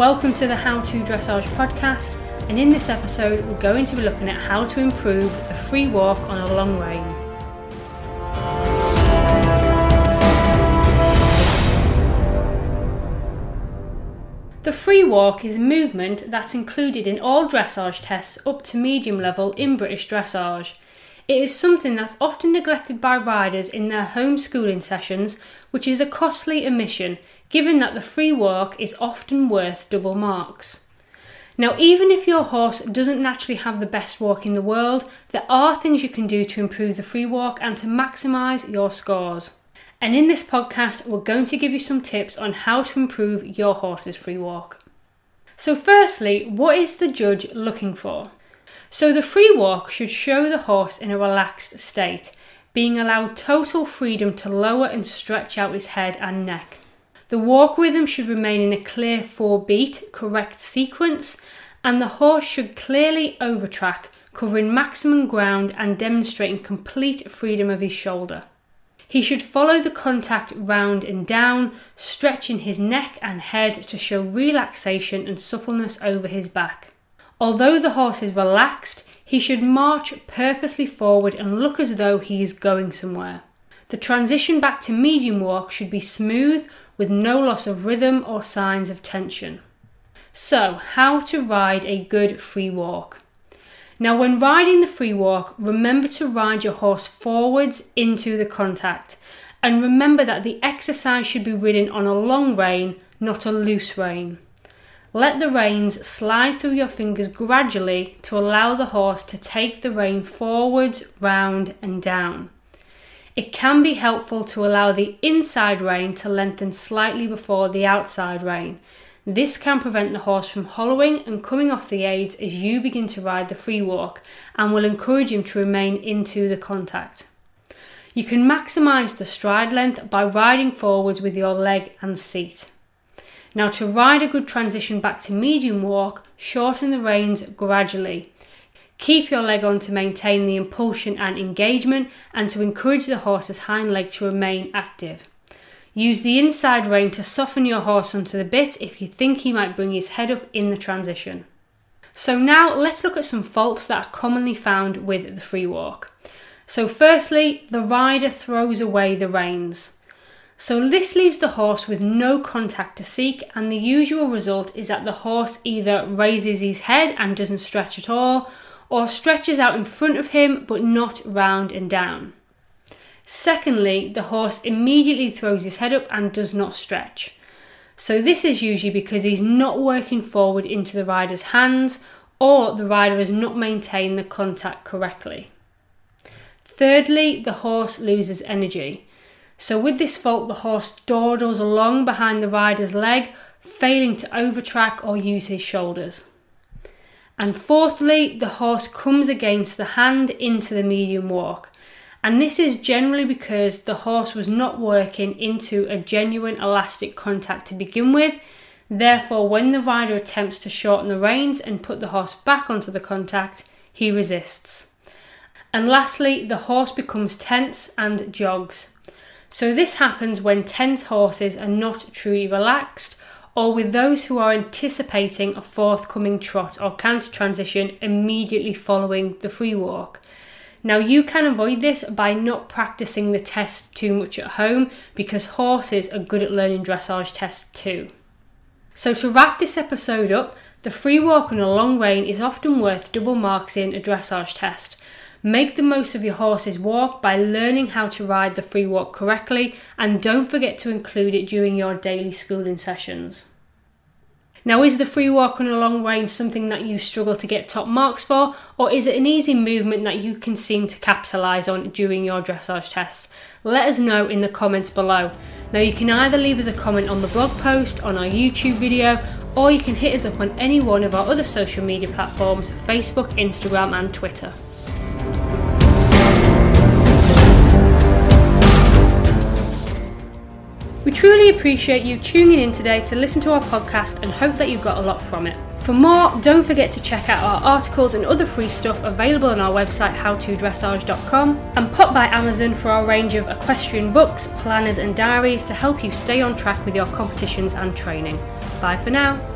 welcome to the How to Dressage podcast, and in this episode we're going to be looking at how to improve the free walk on a long rein. The free walk is a movement that's included in all dressage tests up to medium level in British dressage. It is something that's often neglected by riders in their home schooling sessions, which is a costly omission, given that the free walk is often worth double marks. Now, even if your horse doesn't naturally have the best walk in the world, there are things you can do to improve the free walk and to maximise your scores. And in this podcast, we're going to give you some tips on how to improve your horse's free walk. So firstly, what is the judge looking for? So the free walk should show the horse in a relaxed state, being allowed total freedom to lower and stretch out his head and neck. The walk rhythm should remain in a clear 4-beat, correct sequence, and the horse should clearly overtrack, covering maximum ground and demonstrating complete freedom of his shoulder. He should follow the contact round and down, stretching his neck and head to show relaxation and suppleness over his back. Although the horse is relaxed, he should march purposely forward and look as though he is going somewhere. The transition back to medium walk should be smooth with no loss of rhythm or signs of tension. So, how to ride a good free walk? Now, when riding the free walk, remember to ride your horse forwards into the contact, and remember that the exercise should be ridden on a long rein, not a loose rein. Let the reins slide through your fingers gradually to allow the horse to take the rein forwards, round and down. It can be helpful to allow the inside rein to lengthen slightly before the outside rein. This can prevent the horse from hollowing and coming off the aids as you begin to ride the free walk, and will encourage him to remain into the contact. You can maximise the stride length by riding forwards with your leg and seat. Now, to ride a good transition back to medium walk, shorten the reins gradually. Keep your leg on to maintain the impulsion and engagement, and to encourage the horse's hind leg to remain active. Use the inside rein to soften your horse onto the bit if you think he might bring his head up in the transition. So now let's look at some faults that are commonly found with the free walk. So firstly, the rider throws away the reins. So this leaves the horse with no contact to seek, and the usual result is that the horse either raises his head and doesn't stretch at all, or stretches out in front of him but not round and down. Secondly, the horse immediately throws his head up and does not stretch. So this is usually because he's not working forward into the rider's hands, or the rider has not maintained the contact correctly. Thirdly, the horse loses energy. So with this fault, the horse dawdles along behind the rider's leg, failing to overtrack or use his shoulders. And fourthly, the horse comes against the hand into the medium walk. And this is generally because the horse was not working into a genuine elastic contact to begin with. Therefore, when the rider attempts to shorten the reins and put the horse back onto the contact, he resists. And lastly, the horse becomes tense and jogs. So this happens when tense horses are not truly relaxed, or with those who are anticipating a forthcoming trot or canter transition immediately following the free walk. Now, you can avoid this by not practicing the test too much at home, because horses are good at learning dressage tests too. So to wrap this episode up, the free walk on a long rein is often worth double marks in a dressage test. Make the most of your horse's walk by learning how to ride the free walk correctly, and don't forget to include it during your daily schooling sessions. Now, is the free walk on a long rein something that you struggle to get top marks for, or is it an easy movement that you can seem to capitalise on during your dressage tests? Let us know in the comments below. Now, you can either leave us a comment on the blog post, on our YouTube video, or you can hit us up on any one of our other social media platforms: Facebook, Instagram and Twitter. We truly appreciate you tuning in today to listen to our podcast, and hope that you got a lot from it. For more, don't forget to check out our articles and other free stuff available on our website howtodressage.com, and pop by Amazon for our range of equestrian books, planners and diaries to help you stay on track with your competitions and training. Bye for now.